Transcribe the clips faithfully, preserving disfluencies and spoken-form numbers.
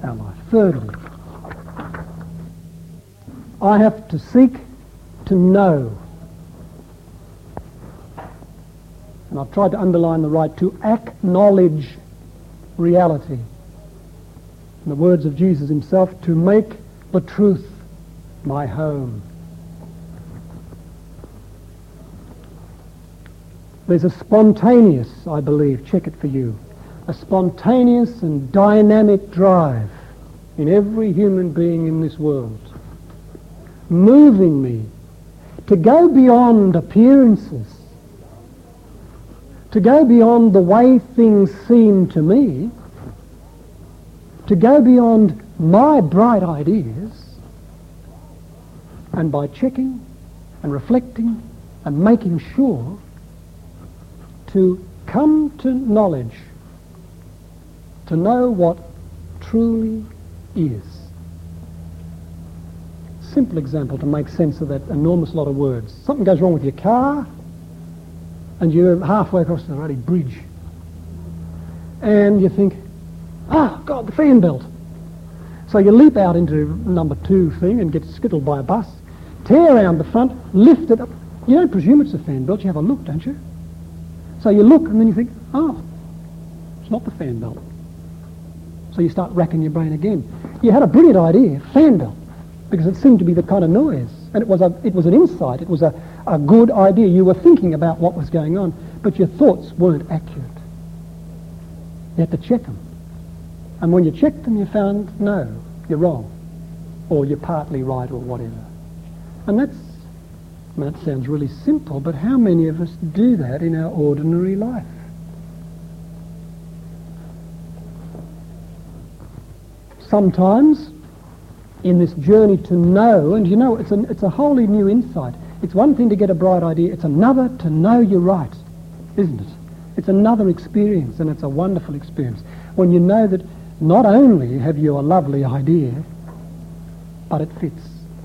our life. Thirdly, I have to seek to know. And I've tried to underline the right to acknowledge reality. In the words of Jesus himself, to make the truth my home. There's a spontaneous, I believe, check it for you, a spontaneous and dynamic drive in every human being in this world, moving me to go beyond appearances, to go beyond the way things seem to me, to go beyond my bright ideas, and by checking and reflecting and making sure to come to knowledge, to know what truly is. Simple example to make sense of that enormous lot of words. Something goes wrong with your car and you're halfway across the ruddy bridge and you think, ah, God, the fan belt. So you leap out into number two thing and get skittled by a bus, tear around the front, lift it up. You don't presume it's a fan belt, you have a look, don't you? So you look and then you think, oh, it's not the fan belt. So you start racking your brain again. You had a brilliant idea, fan belt, because it seemed to be the kind of noise. And it was a, it was an insight, it was a, a good idea. You were thinking about what was going on, but your thoughts weren't accurate. You had to check them. And when you checked them, you found, no, you're wrong. Or you're partly right or whatever. And that's, that sounds really simple, but how many of us do that in our ordinary life? Sometimes, in this journey to know, and you know, it's a, it's a wholly new insight. It's one thing to get a bright idea, it's another to know you're right, isn't it? It's another experience, and it's a wonderful experience. When you know that not only have you a lovely idea, but it fits.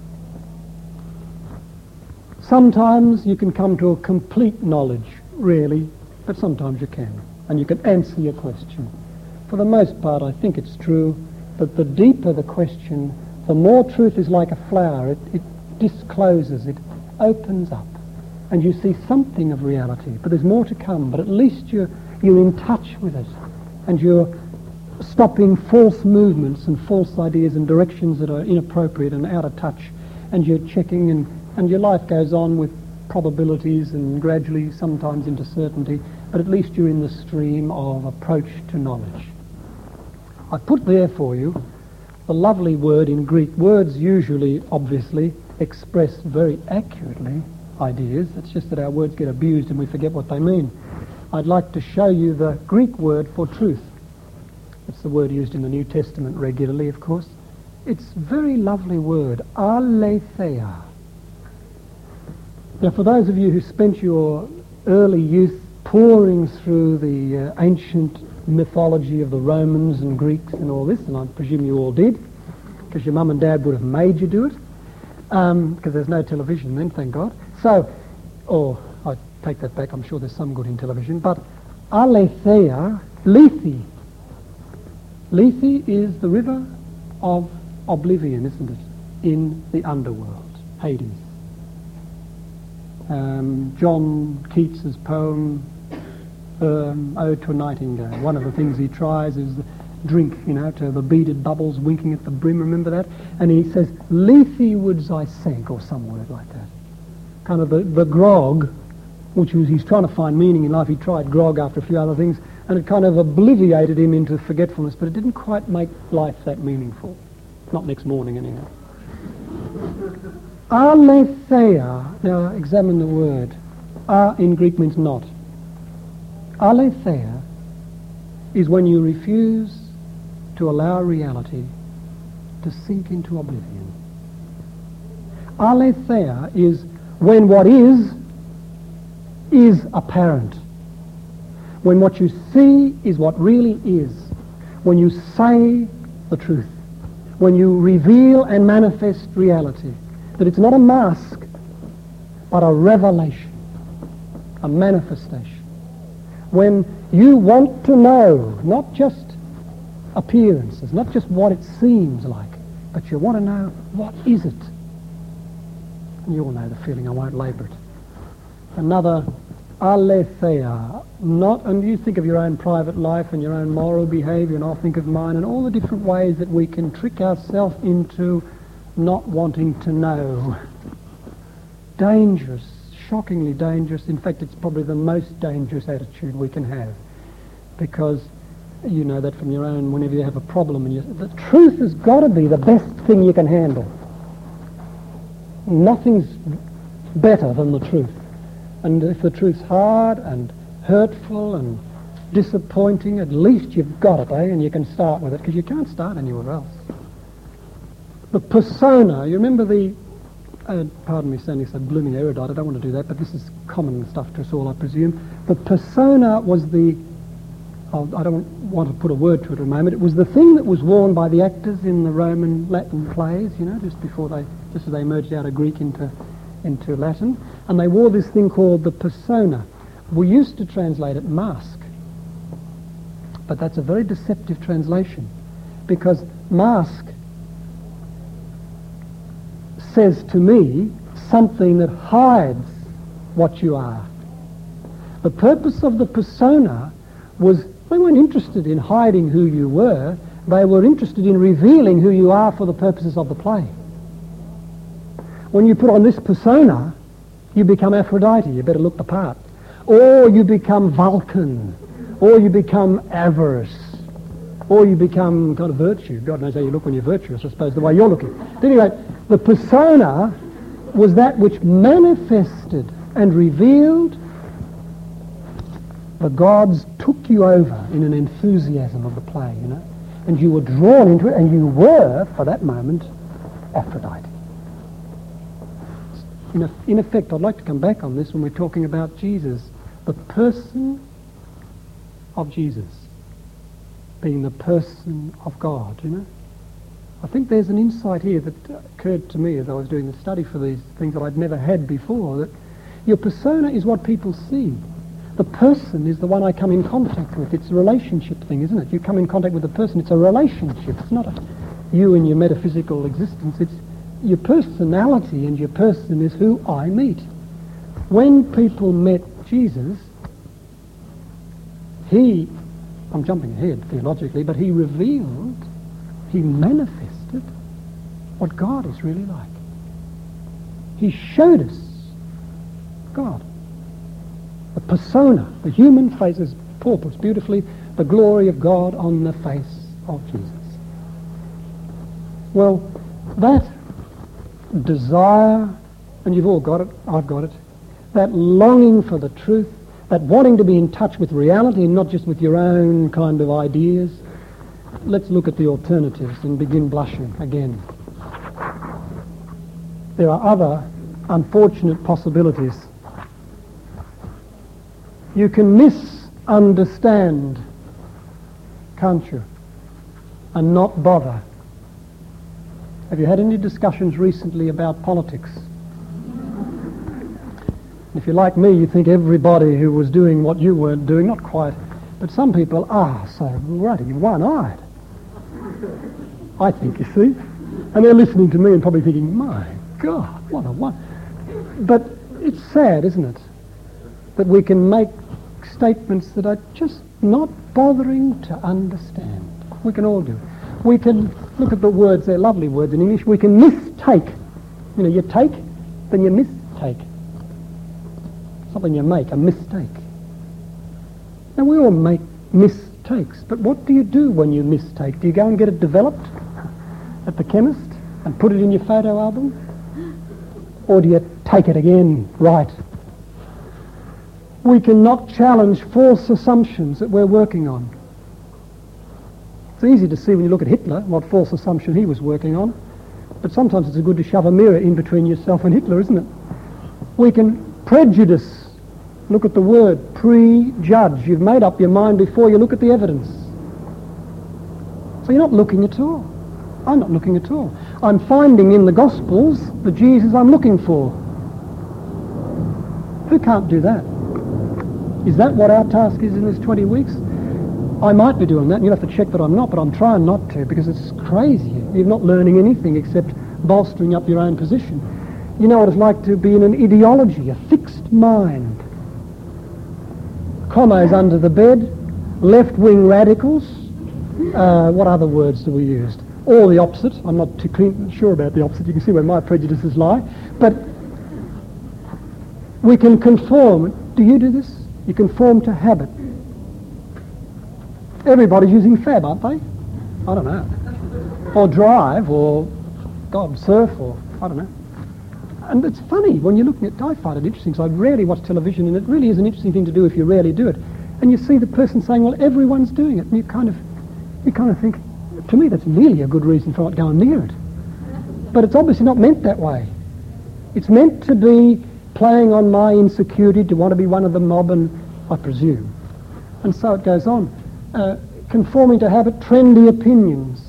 Sometimes you can come to a complete knowledge, rarely, but sometimes you can, and you can answer your question. For the most part, I think it's true that the deeper the question, the more truth is like a flower. It, it discloses, it opens up, and you see something of reality. But there's more to come, but at least you're, you're in touch with it, and you're stopping false movements and false ideas and directions that are inappropriate and out of touch, and you're checking, and, and your life goes on with probabilities and gradually sometimes into certainty, but at least you're in the stream of approach to knowledge. I put there for you the lovely word in Greek. Words usually, obviously, express very accurately ideas. It's just that our words get abused and we forget what they mean. I'd like to show you the Greek word for truth. It's the word used in the New Testament regularly, of course. It's a very lovely word, aletheia. Now, for those of you who spent your early youth pouring through the uh, ancient mythology of the Romans and Greeks and all this, and I presume you all did, because your mum and dad would have made you do it, because um, there's no television then, thank God. So, or I take that back, I'm sure there's some good in television, but aletheia, Lethe. Lethe is the river of oblivion, isn't it, in the underworld, Hades. Um, John Keats's poem, um, Ode to a Nightingale, one of the things he tries is the drink, you know, to the beaded bubbles winking at the brim, remember that? And he says, Lethe woods I sank, or some word like that. Kind of the, the grog, which was, he's trying to find meaning in life. He tried grog after a few other things, and it kind of obliviated him into forgetfulness, but it didn't quite make life that meaningful. Not next morning, anyhow. Aletheia, now examine the word. A in Greek means not. Aletheia is when you refuse to allow reality to sink into oblivion. Aletheia is when what is, is apparent. When what you see is what really is. When you say the truth. When you reveal and manifest reality. That it's not a mask, but a revelation, a manifestation. When you want to know, not just appearances, not just what it seems like, but you want to know, what is it? And you all know the feeling, I won't labour it. Another aletheia, not, and you think of your own private life and your own moral behaviour, and I'll think of mine, and all the different ways that we can trick ourselves into not wanting to know. Dangerous, shockingly dangerous. In fact, it's probably the most dangerous attitude we can have, because you know that from your own, whenever you have a problem, and you, the truth has got to be the best thing you can handle. Nothing's better than the truth. And if the truth's hard and hurtful and disappointing, at least you've got it, eh? And you can start with it, because you can't start anywhere else. The persona, you remember the, uh, pardon me sounding so blooming erudite, I don't want to do that, but this is common stuff to us all, I presume. The persona was the, oh, I don't want to put a word to it at a moment, it was the thing that was worn by the actors in the Roman Latin plays, you know, just before they, just as they merged out of Greek into, into Latin, and they wore this thing called the persona. We used to translate it mask, but that's a very deceptive translation, because mask says to me something that hides what you are. The purpose of the persona was, they weren't interested in hiding who you were, they were interested in revealing who you are for the purposes of the play. When you put on this persona, you become Aphrodite, you better look the part. Or you become Vulcan, or you become avarice, or you become kind of virtue. God knows how you look when you're virtuous, I suppose, the way you're looking. But anyway, the persona was that which manifested and revealed. The gods took you over in an enthusiasm of the play, you know, and you were drawn into it, and you were, for that moment, Aphrodite. In, a, in effect, I'd like to come back on this when we're talking about Jesus, the person of Jesus being the person of God, you know. I think there's an insight here that occurred to me as I was doing the study for these things that I'd never had before, that your persona is what people see. The person is the one I come in contact with. It's a relationship thing, isn't it? You come in contact with a person, it's a relationship. It's not a, you and your metaphysical existence. It's your personality, and your person is who I meet. When people met Jesus, he, I'm jumping ahead theologically, but he revealed, he manifested what God is really like. He showed us God. The persona, the human face, as Paul puts beautifully, the glory of God on the face of Jesus. Well, that desire, and you've all got it, I've got it, that longing for the truth, that wanting to be in touch with reality and not just with your own kind of ideas. Let's look at the alternatives and begin blushing again. There are other unfortunate possibilities. You can misunderstand, can't you, and not bother. Have you had any discussions recently about politics? If you're like me, you think everybody who was doing what you weren't doing, not quite, but some people are so ruddy, one-eyed. I think, you see. And they're listening to me and probably thinking, my God, what a one. But it's sad, isn't it, that we can make statements that are just not bothering to understand. We can all do it. We can look at the words, they're lovely words in English. We can mistake. You know, you take, then you mistake. Something you make, a mistake. Now we all make mistakes, but what do you do when you mistake? Do you go and get it developed at the chemist and put it in your photo album? Or do you take it again right? We cannot challenge false assumptions that we're working on. It's easy to see when you look at Hitler what false assumption he was working on, but sometimes it's good to shove a mirror in between yourself and Hitler, isn't it? We can prejudice. Look at the word, prejudge. You've made up your mind before you look at the evidence. So you're not looking at all. I'm not looking at all. I'm finding in the Gospels the Jesus I'm looking for. Who can't do that? Is that what our task is in this twenty weeks? I might be doing that, and you'll have to check that I'm not, but I'm trying not to, because it's crazy. You're not learning anything except bolstering up your own position. You know what it's like to be in an ideology, a fixed mind. Commo's under the bed, left-wing radicals. Uh, what other words do we use? All the opposite. I'm not too clean, sure about the opposite. You can see where my prejudices lie. But we can conform. Do you do this? You conform to habit. Everybody's using fab, aren't they? I don't know. Or drive, or, God, surf, or, I don't know. And it's funny, when you're looking at, I find it interesting, so I rarely watch television, and it really is an interesting thing to do if you rarely do it. And you see the person saying, well, everyone's doing it, and you kind of, you kind of think, to me, that's really a good reason for not going near it. But it's obviously not meant that way. It's meant to be playing on my insecurity to want to be one of the mob, and I presume. And so it goes on. Uh, conforming to habit, trendy opinions.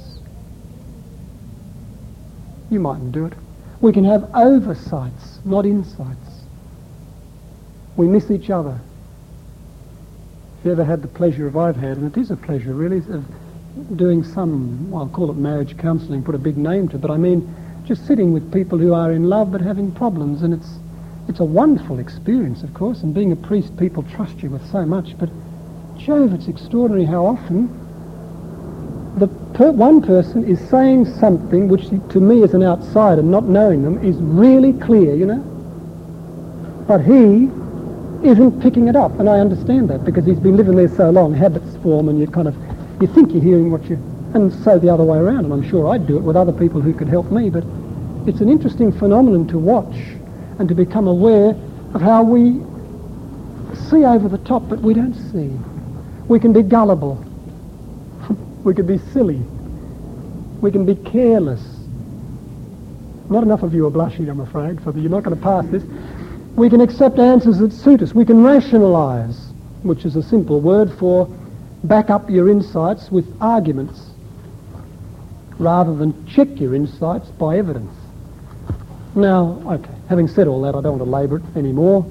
You mightn't do it. We can have oversights, not insights. We miss each other. If you ever had the pleasure of I've had, and it is a pleasure really, of doing some, well, I'll call it marriage counselling, put a big name to it, but I mean just sitting with people who are in love but having problems, and it's it's a wonderful experience, of course, and being a priest, people trust you with so much, but Jove, it's extraordinary how often the per- one person is saying something which to me as an outsider, not knowing them, is really clear, you know, but he isn't picking it up, and I understand that because he's been living there so long, habits form, and you kind of, you think you're hearing what you, and so the other way around, and I'm sure I'd do it with other people who could help me, but it's an interesting phenomenon to watch and to become aware of how we see over the top, but we don't see. We can be gullible. We can be silly. We can be careless. Not enough of you are blushing, I'm afraid, so you're not going to pass this. We can accept answers that suit us. We can rationalise, which is a simple word for back up your insights with arguments rather than check your insights by evidence. Now, okay, having said all that, I don't want to labour it anymore.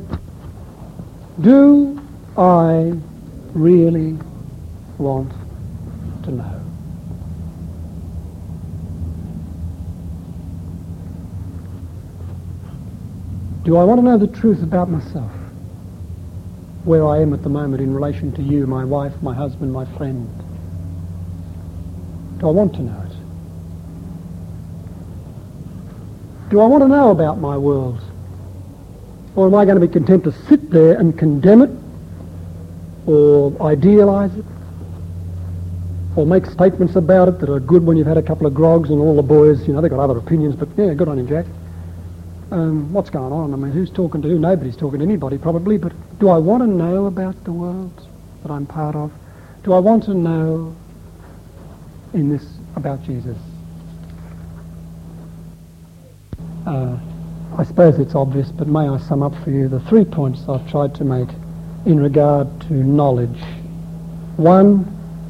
Do I really want to know? Do I want to know the truth about myself? Where I am at the moment in relation to you, my wife, my husband, my friend? Do I want to know it? Do I want to know about my world? Or am I going to be content to sit there and condemn it? Or idealise it? Or make statements about it that are good when you've had a couple of grogs and all the boys, you know, they've got other opinions, but yeah, good on you, Jack. Um, what's going on? I mean, who's talking to who? Nobody's talking to anybody probably, but do I want to know about the world that I'm part of? Do I want to know in this about Jesus? Uh, I suppose it's obvious, but may I sum up for you the three points I've tried to make in regard to knowledge. One,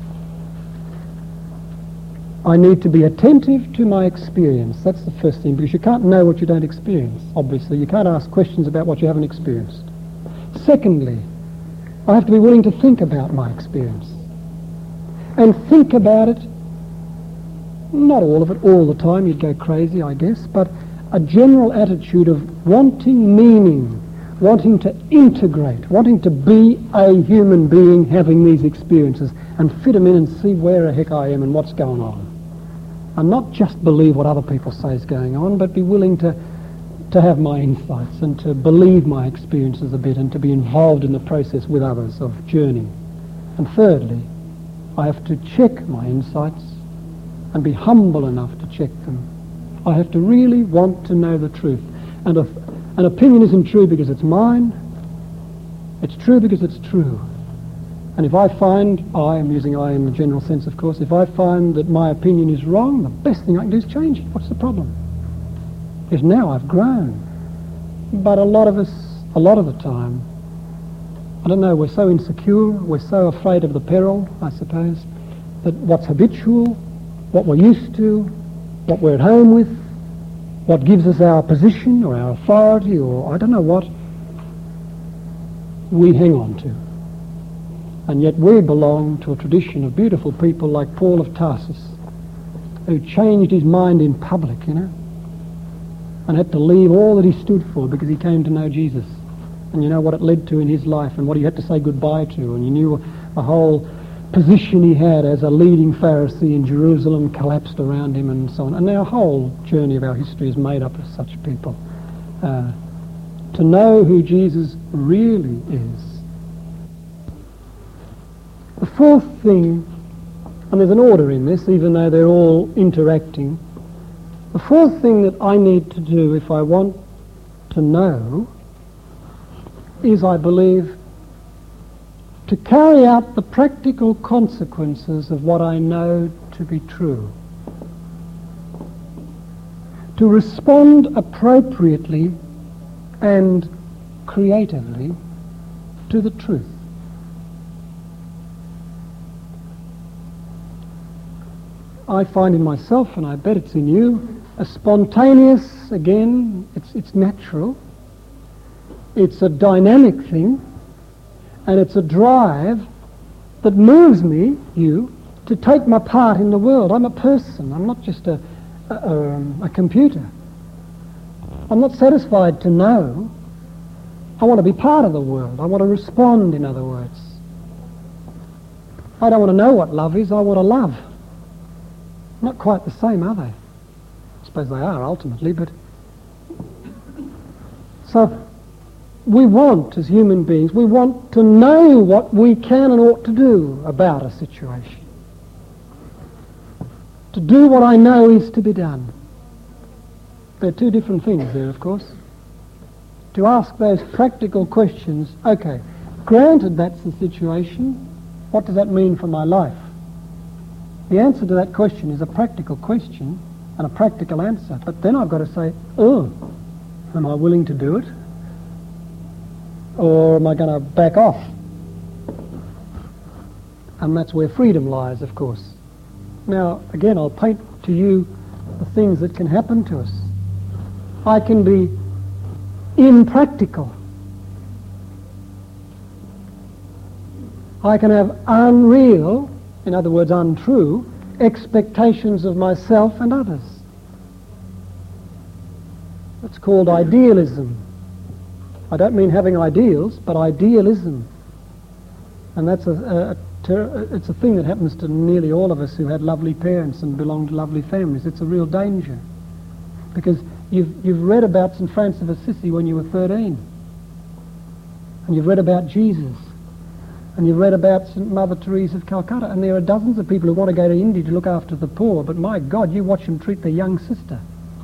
I need to be attentive to my experience. That's the first thing, because you can't know what you don't experience, obviously. You can't ask questions about what you haven't experienced. Secondly, I have to be willing to think about my experience. And think about it, not all of it all the time, you'd go crazy, I guess, but a general attitude of wanting meaning, wanting to integrate, wanting to be a human being having these experiences and fit them in and see where the heck I am and what's going on. And not just believe what other people say is going on, but be willing to, to have my insights and to believe my experiences a bit and to be involved in the process with others of journey. And thirdly, I have to check my insights and be humble enough to check them. I have to really want to know the truth. And if an opinion isn't true because it's mine, it's true because it's true. And if I find, I am using I in the general sense, of course, if I find that my opinion is wrong, the best thing I can do is change it. What's the problem? Because now I've grown. But a lot of us, a lot of the time, I don't know, we're so insecure, we're so afraid of the peril, I suppose, that what's habitual, what we're used to, what we're at home with, what gives us our position or our authority or I don't know what, we hang on to. And yet we belong to a tradition of beautiful people like Paul of Tarsus, who changed his mind in public, you know, and had to leave all that he stood for because he came to know Jesus. And you know what it led to in his life and what he had to say goodbye to, and you knew a whole position he had as a leading Pharisee in Jerusalem collapsed around him and so on. And our whole journey of our history is made up of such people. Uh, to know who Jesus really is. The fourth thing, and there's an order in this, even though they're all interacting, the fourth thing that I need to do if I want to know is, I believe, to carry out the practical consequences of what I know to be true. To respond appropriately and creatively to the truth. I find in myself, and I bet it's in you, a spontaneous, again, it's, it's natural, it's a dynamic thing, and it's a drive that moves me, you, to take my part in the world. I'm a person. I'm not just a, a, a, a computer. I'm not satisfied to know. I want to be part of the world. I want to respond, in other words. I don't want to know what love is. I want to love. Not quite the same, are they? I suppose they are, ultimately, but... So... we want, as human beings, we want to know what we can and ought to do about a situation. To do what I know is to be done. There are two different things there, of course. To ask those practical questions, okay, granted that's the situation, what does that mean for my life? The answer to that question is a practical question and a practical answer. But then I've got to say, oh, am I willing to do it? Or am I going to back off? And that's where freedom lies, of course. Now, again, I'll paint to you the things that can happen to us. I can be impractical. I can have unreal, in other words, untrue, expectations of myself and others. It's called idealism. I don't mean having ideals, but idealism. And that's a, a, a ter- it's a thing that happens to nearly all of us who had lovely parents and belong to lovely families. It's a real danger. Because you've, you've read about Saint Francis of Assisi when you were thirteen. And you've read about Jesus. And you've read about Saint Mother Teresa of Calcutta. And there are dozens of people who want to go to India to look after the poor. But my God, you watch them treat their young sister.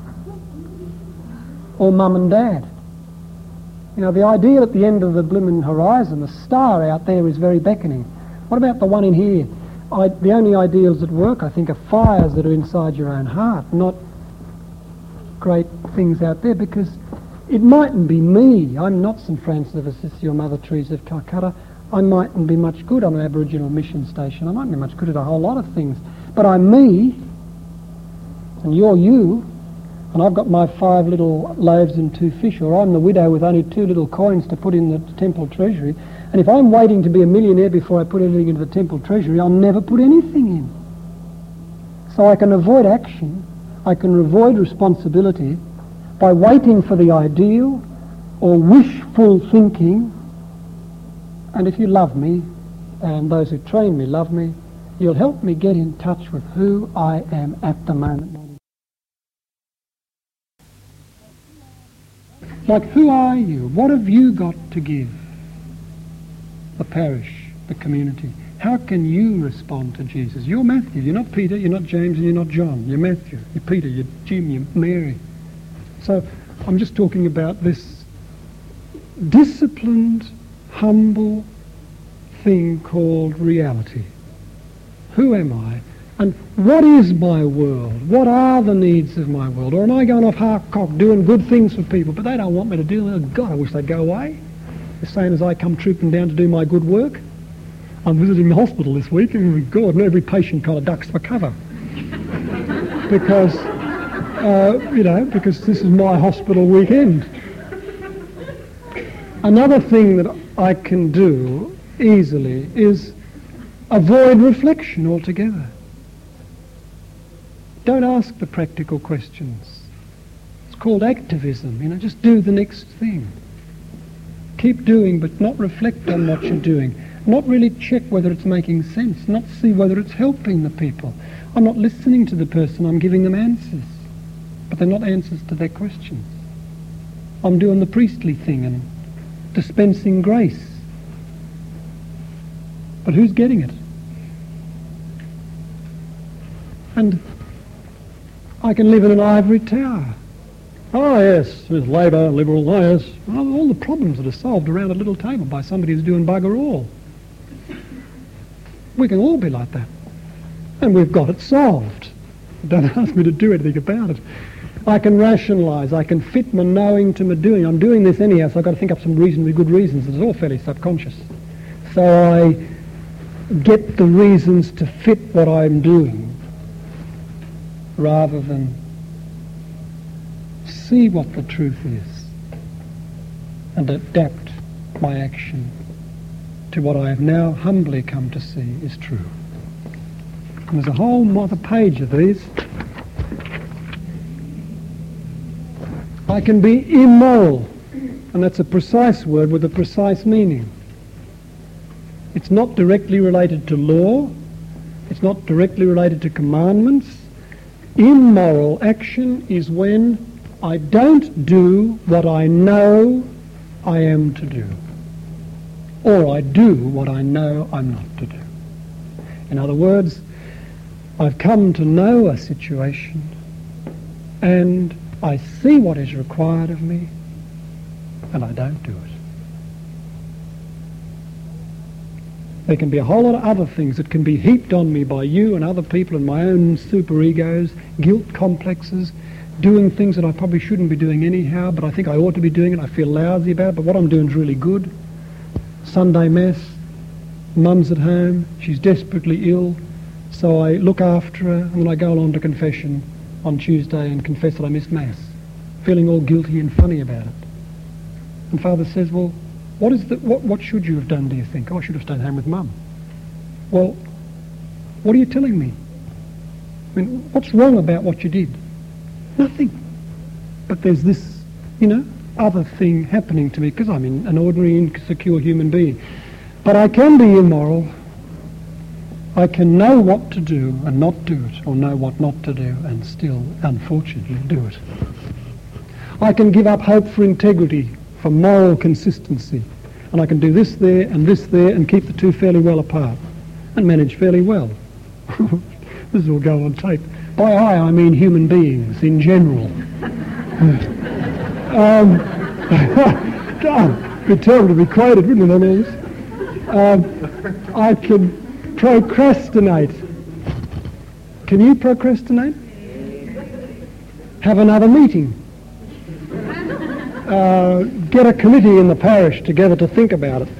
Or mum and dad. You know, the ideal at the end of the blooming horizon, the star out there, is very beckoning. What about the one in here? I, the only ideals that work, I think, are fires that are inside your own heart, not great things out there, because it mightn't be me. I'm not Saint Francis of Assisi or Mother Teresa of Calcutta. I mightn't be much good on an Aboriginal mission station. I mightn't be much good at a whole lot of things. But I'm me, and you're you. And I've got my five little loaves and two fish, or I'm the widow with only two little coins to put in the temple treasury. And if I'm waiting to be a millionaire before I put anything into the temple treasury, I'll never put anything in. So I can avoid action, I can avoid responsibility by waiting for the ideal or wishful thinking. And if you love me, and those who train me love me, you'll help me get in touch with who I am at the moment. Like, who are you? What have you got to give the parish, the community? How can you respond to Jesus? You're Matthew. You're not Peter, you're not James, and you're not John. You're Matthew. You're Peter, you're Jim, you're Mary. So I'm just talking about this disciplined, humble thing called reality. Who am I? And what is my world? What are the needs of my world? Or am I going off half-cocked doing good things for people, but they don't want me to do them? Oh, God, I wish they'd go away. The same as I come trooping down to do my good work. I'm visiting the hospital this week, and God, and every patient kind of ducks for cover. because, uh, you know, because this is my hospital weekend. Another thing that I can do easily is avoid reflection altogether. Don't ask the practical questions. It's called activism, you know, just do the next thing. Keep doing, but not reflect on what you're doing. Not really check whether it's making sense, not see whether it's helping the people. I'm not listening to the person, I'm giving them answers. But they're not answers to their questions. I'm doing the priestly thing and dispensing grace. But who's getting it? And I can live in an ivory tower. Oh yes, with Labour, Liberal, oh yes. Well, all the problems that are solved around a little table by somebody who's doing bugger all. We can all be like that. And we've got it solved. Don't ask me to do anything about it. I can rationalise, I can fit my knowing to my doing. I'm doing this anyhow, so I've got to think up some reasonably good reasons. It's all fairly subconscious. So I get the reasons to fit what I'm doing rather than see what the truth is and adapt my action to what I have now humbly come to see is true. And there's a whole other page of these. I can be immoral, and that's a precise word with a precise meaning. It's not directly related to law. It's not directly related to commandments. Immoral action is when I don't do what I know I am to do, or I do what I know I'm not to do. In other words, I've come to know a situation and I see what is required of me and I don't do it. There can be a whole lot of other things that can be heaped on me by you and other people and my own superegos, guilt complexes, doing things that I probably shouldn't be doing anyhow, but I think I ought to be doing it. I feel lousy about it, but what I'm doing is really good. Sunday Mass, Mum's at home, she's desperately ill, so I look after her, and then I go along to confession on Tuesday and confess that I missed Mass, feeling all guilty and funny about it. And Father says, well, what is the, what, what should you have done, do you think? Oh, I should have stayed home with Mum. Well, what are you telling me? I mean, what's wrong about what you did? Nothing. But there's this, you know, other thing happening to me because I'm in, an ordinary, insecure human being. But I can be immoral. I can know what to do and not do it, or know what not to do and still, unfortunately, do it. I can give up hope for integrity, for moral consistency, and I can do this there and this there and keep the two fairly well apart and manage fairly well. This will go on tape. By I, I mean human beings in general. um, it'd be terrible to be quoted, wouldn't it, on all this? Um, I can procrastinate. Can you procrastinate? Have another meeting. Uh, get a committee in the parish together to think about it.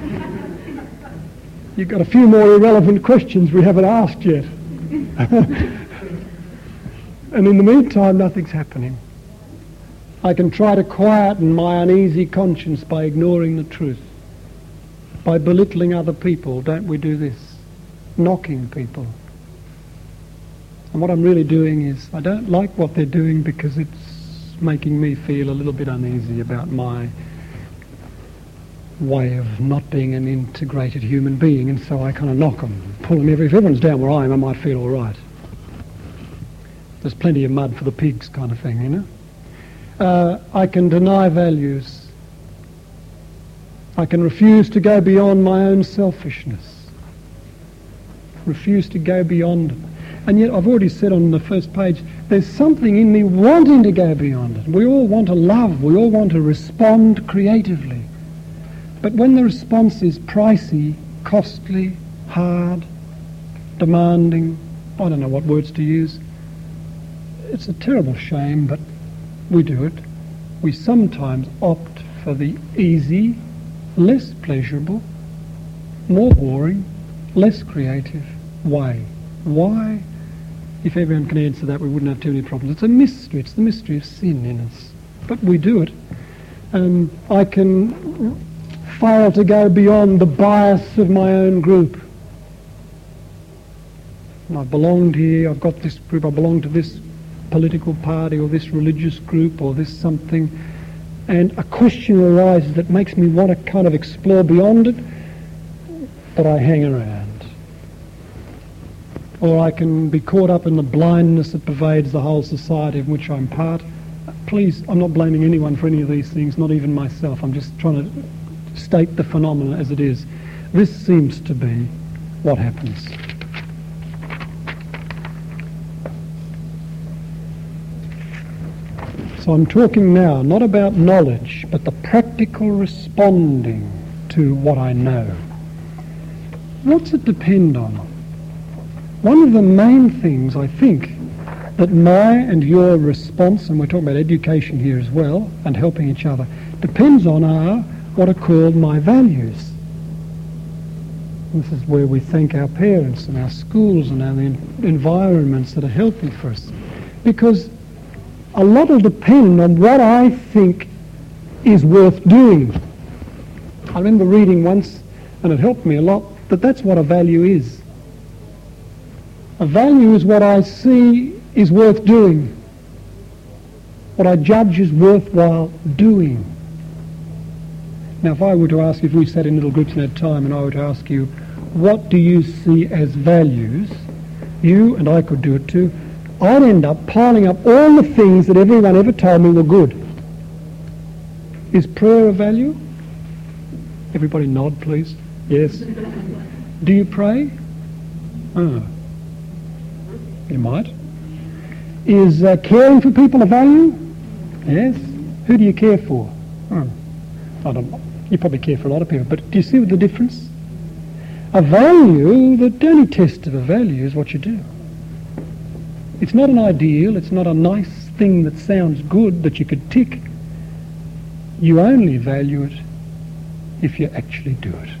You've got a few more irrelevant questions we haven't asked yet. And in the meantime, nothing's happening. I can try to quieten my uneasy conscience by ignoring the truth, by belittling other people. Don't we do this? Knocking people. And what I'm really doing is, I don't like what they're doing because it's making me feel a little bit uneasy about my way of not being an integrated human being, and so I kind of knock them, pull them. If everyone's down where I am, I might feel all right. There's plenty of mud for the pigs kind of thing, you know. Uh, I can deny values. I can refuse to go beyond my own selfishness. Refuse to go beyond it. And yet I've already said on the first page, there's something in me wanting to go beyond it. We all want to love. We all want to respond creatively. But when the response is pricey, costly, hard, demanding, I don't know what words to use, it's a terrible shame, but we do it. We sometimes opt for the easy, less pleasurable, more boring, less creative way. Why? If everyone can answer that, we wouldn't have too many problems. It's a mystery. It's the mystery of sin in us. But we do it. And I can fail to go beyond the bias of my own group. and I belonged here, I've got this group, I belong to this political party or this religious group or this something, and a question arises that makes me want to kind of explore beyond it, but I hang around. Or I can be caught up in the blindness that pervades the whole society of which I'm part. Please, I'm not blaming anyone for any of these things, not even myself. I'm just trying to state the phenomenon as it is. This seems to be what happens. So I'm talking now not about knowledge, but the practical responding to what I know. What's it depend on? One of the main things, I think, that my and your response, and we're talking about education here as well, and helping each other, depends on are what are called my values. This is where we thank our parents and our schools and our environments that are healthy for us. Because a lot will depend on what I think is worth doing. I remember reading once, and it helped me a lot, that that's what a value is. A value is what I see is worth doing, what I judge is worthwhile doing. Now, if I were to ask, if we sat in little groups and had time, and I were to ask you, what do you see as values? You, and I could do it too, I'd end up piling up all the things that everyone ever told me were good. Is prayer a value? Everybody nod, please. Yes. Do you pray? Oh. You might. Is uh, caring for people a value? Yes. Who do you care for? Oh. I don't know. You probably care for a lot of people, but do you see the difference? A value, the only test of a value is what you do. It's not an ideal, it's not a nice thing that sounds good that you could tick. You only value it if you actually do it.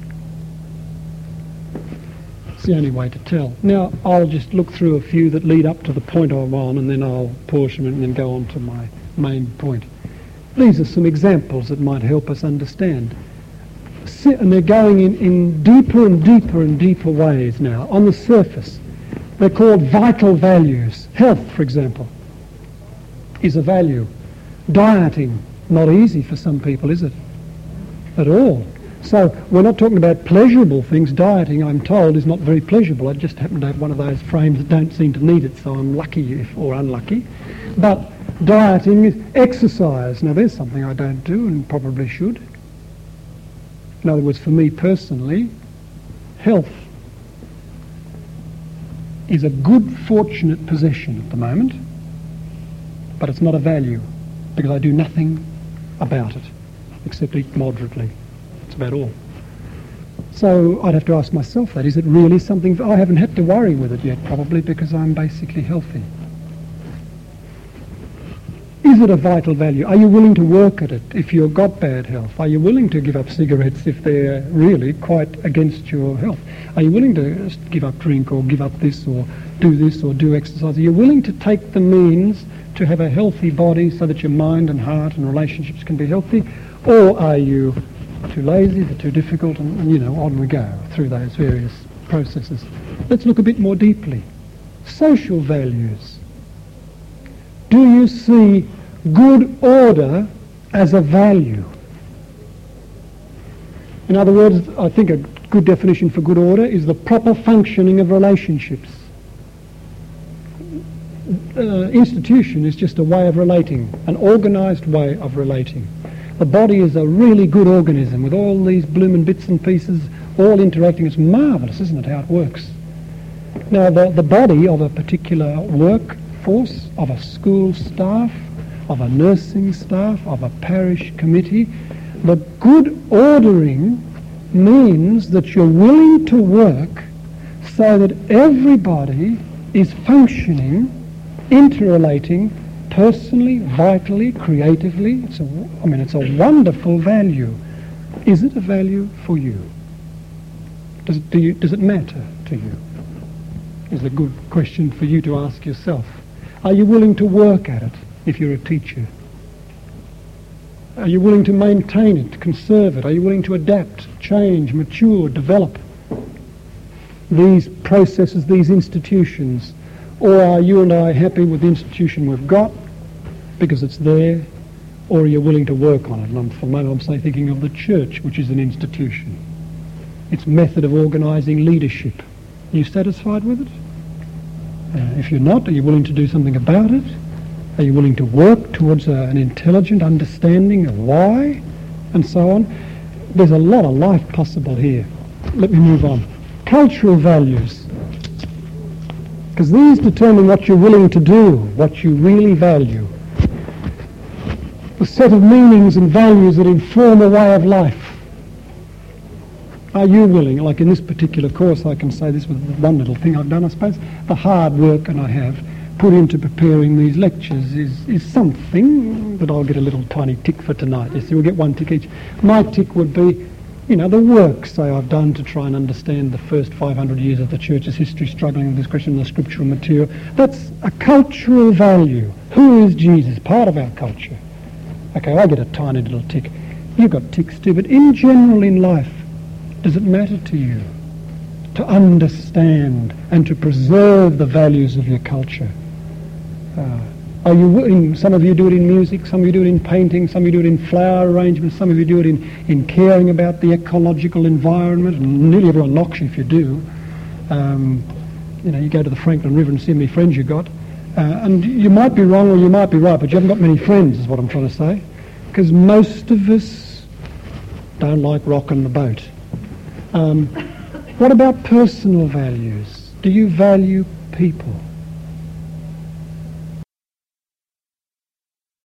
It's the only way to tell. Now, I'll just look through a few that lead up to the point I'm on, and then I'll pause a minute and then go on to my main point. These are some examples that might help us understand. And they're going in, in deeper and deeper and deeper ways now. On the surface, they're called vital values. Health, for example, is a value. Dieting, not easy for some people, is it? At all. So we're not talking about pleasurable things. Dieting, I'm told, is not very pleasurable. I just happen to have one of those frames that don't seem to need it, so I'm lucky if, or unlucky. But dieting is exercise. Now there's something I don't do and probably should. In other words, for me personally, health is a good, fortunate possession at the moment, but it's not a value because I do nothing about it except eat moderately. That's about all. So I'd have to ask myself that. Is it really something? I haven't had to worry with it yet, probably because I'm basically healthy. Is it a vital value? Are you willing to work at it if you've got bad health? Are you willing to give up cigarettes if they're really quite against your health? Are you willing to give up drink or give up this or do this or do exercise? Are you willing to take the means to have a healthy body so that your mind and heart and relationships can be healthy? Or are you too lazy, or too difficult, and, and you know, on we go through those various processes. Let's look a bit more deeply. Social values. Do you see good order as a value? In other words, I think a good definition for good order is the proper functioning of relationships. Uh, institution is just a way of relating, an organised way of relating. The body is a really good organism with all these bloomin' bits and pieces all interacting. It's marvellous, isn't it, how it works? Now, the, the body of a particular workforce, of a school staff, of a nursing staff, of a parish committee, the good ordering means that you're willing to work so that everybody is functioning, interrelating, personally, vitally, creatively. It's a, I mean, it's a wonderful value. Is it a value for you? Does it, do you, does it matter to you? Is a good question for you to ask yourself. Are you willing to work at it if you're a teacher? Are you willing to maintain it, conserve it? Are you willing to adapt, change, mature, develop? these processes, these institutions? Or are you and I happy with the institution we've got because it's there? Or are you willing to work on it? And I'm, for the moment I'm say, thinking of the church, which is an institution. Its method of organising leadership. Are you satisfied with it? Uh, if you're not, are you willing to do something about it? Are you willing to work towards a, an intelligent understanding of why? And so on. There's a lot of life possible here. Let me move on. Cultural values. Because these determine what you're willing to do, what you really value. The set of meanings and values that inform a way of life. Are you willing, like in this particular course, I can say this with one little thing I've done, I suppose, the hard work and I have put into preparing these lectures is, is something that I'll get a little tiny tick for tonight. Yes, we'll get one tick each. My tick would be, you know, the work, say, I've done to try and understand the first five hundred years of the Church's history, struggling with this question of the scriptural material. That's a cultural value. Who is Jesus? Part of our culture. Okay, I get a tiny little tick. You've got ticks too, but in general in life, does it matter to you to understand and to preserve the values of your culture? Uh, are you willing, some of you do it in music, some of you do it in painting, some of you do it in flower arrangements, some of you do it in, in caring about the ecological environment, and nearly everyone knocks you if you do. Um, you know, you go to the Franklin River and see how many friends you got. Uh, and you might be wrong or you might be right, but you haven't got many friends, is what I'm trying to say. Because most of us don't like rocking the boat. Um, what about personal values? Do you value people?